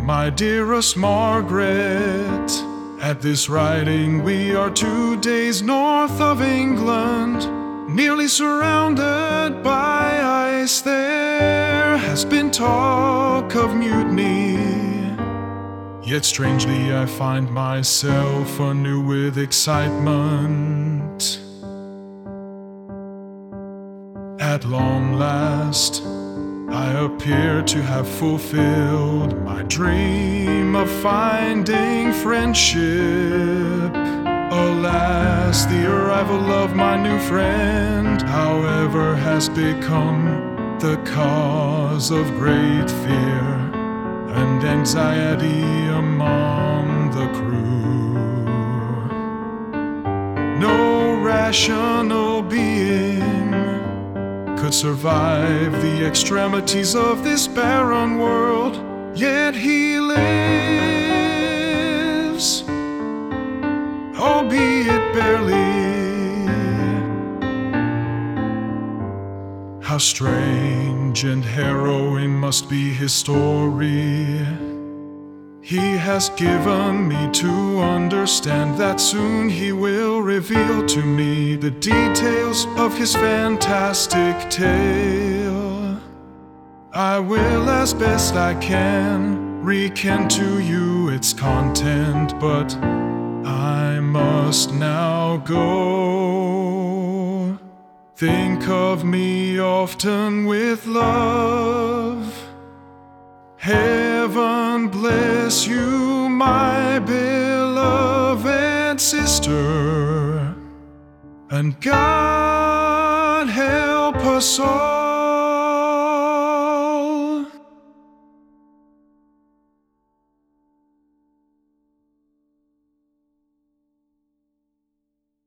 my dearest Margaret. At this writing we are 2 days north of England, nearly surrounded by ice. There has been talk of mutiny, yet strangely I find myself anew with excitement. At long last, I appear to have fulfilled my dream of finding friendship. Alas, the arrival of my new friend, however, has become the cause of great fear and anxiety among the crew. No rational being could survive the extremities of this barren world, yet he lives, albeit barely. How strange and harrowing must be his story. He has given me to understand that soon he will reveal to me the details of his fantastic tale. I will, as best I can, recant to you its content, but I must now go. Think of me often with love. Heaven bless you, my beloved sister, and God help us all.